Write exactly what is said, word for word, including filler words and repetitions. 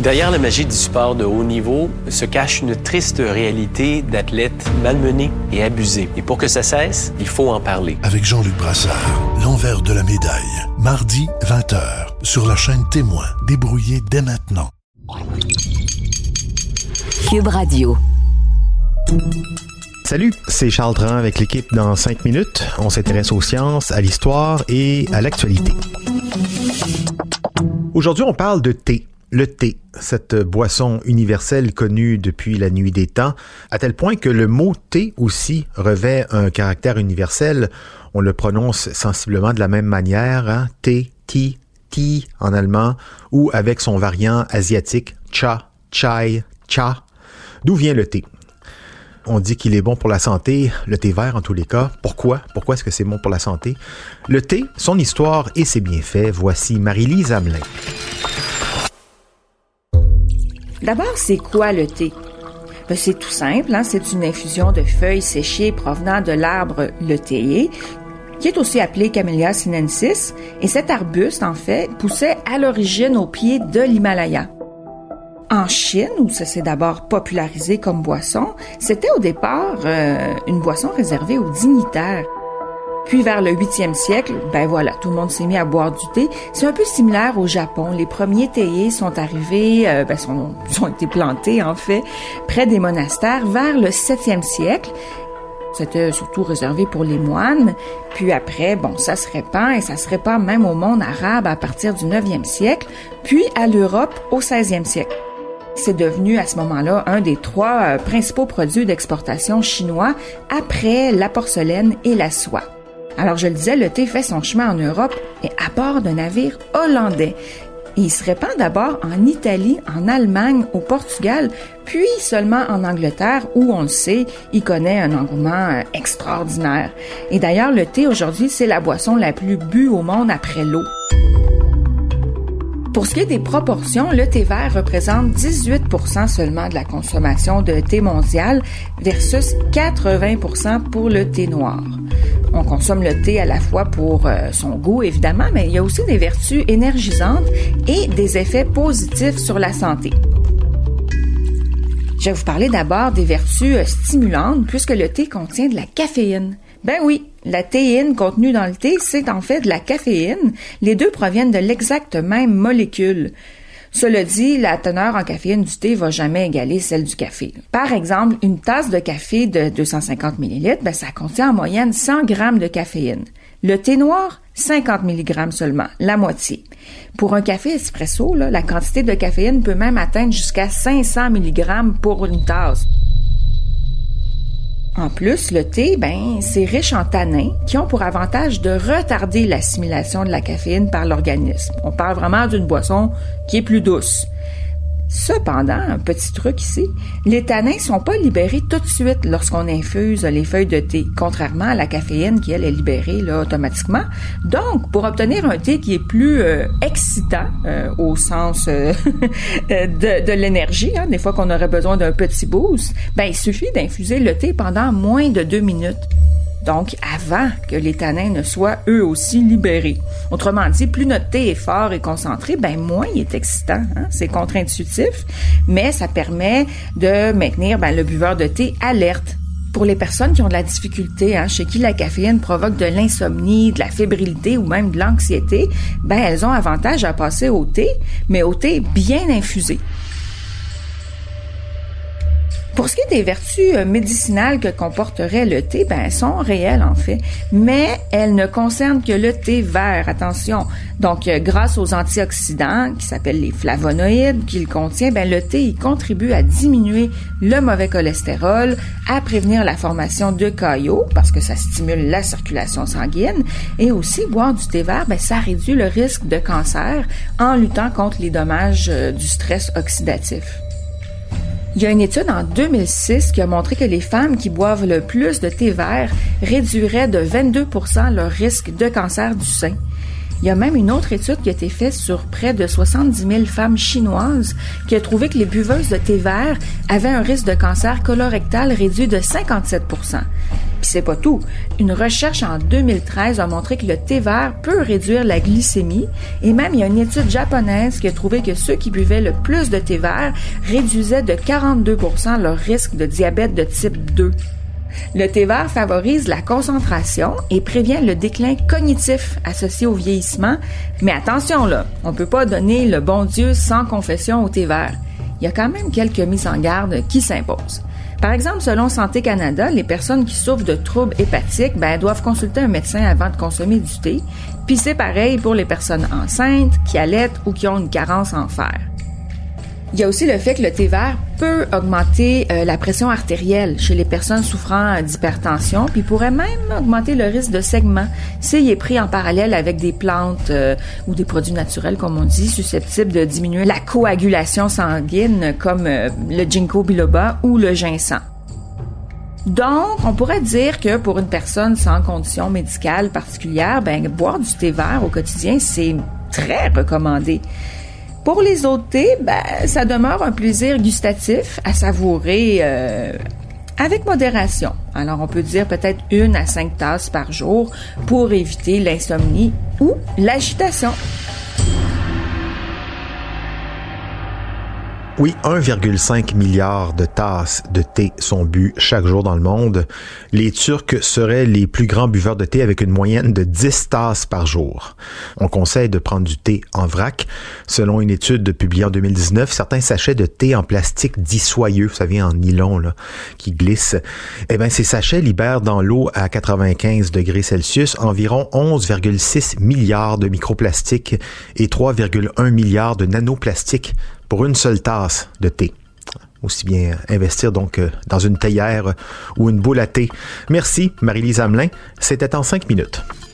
Derrière la magie du sport de haut niveau se cache une triste réalité d'athlètes malmenés et abusés. Et pour que ça cesse, il faut en parler. Avec Jean-Luc Brassard, l'envers de la médaille. Mardi, vingt heures, sur la chaîne Témoin. Débrouillez dès maintenant. Cube Radio. Salut, c'est Charles Dran avec l'équipe dans cinq minutes. On s'intéresse aux sciences, à l'histoire et à l'actualité. Aujourd'hui, on parle de thé. Le thé, cette boisson universelle connue depuis la nuit des temps, à tel point que le mot thé aussi revêt un caractère universel. On le prononce sensiblement de la même manière, hein? Thé, tea, tea en allemand, ou avec son variant asiatique, cha, chai, cha. D'où vient le thé? On dit qu'il est bon pour la santé, le thé vert en tous les cas. Pourquoi? Pourquoi est-ce que c'est bon pour la santé? Le thé, son histoire et ses bienfaits, voici Marie-Lise Hamelin. D'abord, c'est quoi le thé? Ben, c'est tout simple, hein? C'est une infusion de feuilles séchées provenant de l'arbre le théier, qui est aussi appelé Camellia sinensis, et cet arbuste, en fait, poussait à l'origine au pied de l'Himalaya. En Chine, où ça s'est d'abord popularisé comme boisson, c'était au départ euh, une boisson réservée aux dignitaires. Puis vers le huitième siècle, ben voilà, tout le monde s'est mis à boire du thé. C'est un peu similaire au Japon. Les premiers théiers sont arrivés, euh, ben sont, sont été plantés en fait, près des monastères vers le septième siècle. C'était surtout réservé pour les moines. Puis après, bon, ça se répand et ça se répand même au monde arabe à partir du neuvième siècle, puis à l'Europe au seizième siècle. C'est devenu à ce moment-là un des trois euh, principaux produits d'exportation chinois après la porcelaine et la soie. Alors, je le disais, le thé fait son chemin en Europe et à bord d'un navire hollandais. Et il se répand d'abord en Italie, en Allemagne, au Portugal, puis seulement en Angleterre, où, on le sait, il connaît un engouement extraordinaire. Et d'ailleurs, le thé, aujourd'hui, c'est la boisson la plus bue au monde après l'eau. Pour ce qui est des proportions, le thé vert représente dix-huit pour cent seulement de la consommation de thé mondial versus quatre-vingts pour cent pour le thé noir. On consomme le thé à la fois pour euh, son goût, évidemment, mais il y a aussi des vertus énergisantes et des effets positifs sur la santé. Je vais vous parler d'abord des vertus euh, stimulantes puisque le thé contient de la caféine. Ben oui, la théine contenue dans le thé, c'est en fait de la caféine. Les deux proviennent de l'exacte même molécule. Cela dit, la teneur en caféine du thé va jamais égaler celle du café. Par exemple, une tasse de café de deux cent cinquante millilitres, ben ça contient en moyenne cent grammes de caféine. Le thé noir, cinquante milligrammes seulement, la moitié. Pour un café espresso, là, la quantité de caféine peut même atteindre jusqu'à cinq cents milligrammes pour une tasse. En plus, le thé, ben, c'est riche en tanins qui ont pour avantage de retarder l'assimilation de la caféine par l'organisme. On parle vraiment d'une boisson qui est plus douce. Cependant, un petit truc ici, les tanins sont pas libérés tout de suite lorsqu'on infuse les feuilles de thé, contrairement à la caféine qui, elle, est libérée là, automatiquement. Donc, pour obtenir un thé qui est plus euh, excitant, euh, au sens euh, de, de l'énergie, hein, des fois qu'on aurait besoin d'un petit boost, ben il suffit d'infuser le thé pendant moins de deux minutes. Donc, avant que les tanins ne soient eux aussi libérés. Autrement dit, plus notre thé est fort et concentré, ben moins il est excitant. Hein? C'est contre-intuitif, mais ça permet de maintenir ben, le buveur de thé alerte. Pour les personnes qui ont de la difficulté, hein, chez qui la caféine provoque de l'insomnie, de la fébrilité ou même de l'anxiété, ben elles ont avantage à passer au thé, mais au thé bien infusé. Pour ce qui est des vertus médicinales que comporterait le thé, ben, elles sont réelles en fait, mais elles ne concernent que le thé vert, attention. Donc, grâce aux antioxydants, qui s'appellent les flavonoïdes, qu'il contient, ben, le thé, il contribue à diminuer le mauvais cholestérol, à prévenir la formation de caillots, parce que ça stimule la circulation sanguine, et aussi, boire du thé vert, ben, ça réduit le risque de cancer en luttant contre les dommages du stress oxydatif. Il y a une étude en deux mille six qui a montré que les femmes qui boivent le plus de thé vert réduiraient de vingt-deux pour cent leur risque de cancer du sein. Il y a même une autre étude qui a été faite sur près de soixante-dix mille femmes chinoises qui a trouvé que les buveuses de thé vert avaient un risque de cancer colorectal réduit de cinquante-sept pour cent. Puis c'est pas tout. Une recherche en deux mille treize a montré que le thé vert peut réduire la glycémie et même il y a une étude japonaise qui a trouvé que ceux qui buvaient le plus de thé vert réduisaient de quarante-deux pour cent leur risque de diabète de type deux. Le thé vert favorise la concentration et prévient le déclin cognitif associé au vieillissement. Mais attention là, on peut pas donner le bon Dieu sans confession au thé vert. Il y a quand même quelques mises en garde qui s'imposent. Par exemple, selon Santé Canada, les personnes qui souffrent de troubles hépatiques ben, doivent consulter un médecin avant de consommer du thé. Puis c'est pareil pour les personnes enceintes, qui allaitent ou qui ont une carence en fer. Il y a aussi le fait que le thé vert peut augmenter euh, la pression artérielle chez les personnes souffrant d'hypertension, puis pourrait même augmenter le risque de saignement s'il est pris en parallèle avec des plantes euh, ou des produits naturels, comme on dit, susceptibles de diminuer la coagulation sanguine, comme euh, le ginkgo biloba ou le ginseng. Donc, on pourrait dire que pour une personne sans condition médicale particulière, ben boire du thé vert au quotidien, c'est très recommandé. Pour les autres thés, ben, ça demeure un plaisir gustatif à savourer euh, avec modération. Alors, on peut dire peut-être une à cinq tasses par jour pour éviter l'insomnie ou l'agitation. Oui, un virgule cinq milliard de tasses de thé sont bues chaque jour dans le monde. Les Turcs seraient les plus grands buveurs de thé avec une moyenne de dix tasses par jour. On conseille de prendre du thé en vrac. Selon une étude publiée en deux mille dix-neuf, certains sachets de thé en plastique dits soyeux, vous savez, en nylon, là, qui glissent, eh bien, ces sachets libèrent dans l'eau à quatre-vingt-quinze degrés Celsius environ onze virgule six milliards de microplastiques et trois virgule un milliards de nanoplastiques pour une seule tasse de thé. Aussi bien investir donc dans une théière ou une boule à thé. Merci Marie-Lise Hamelin. C'était en cinq minutes.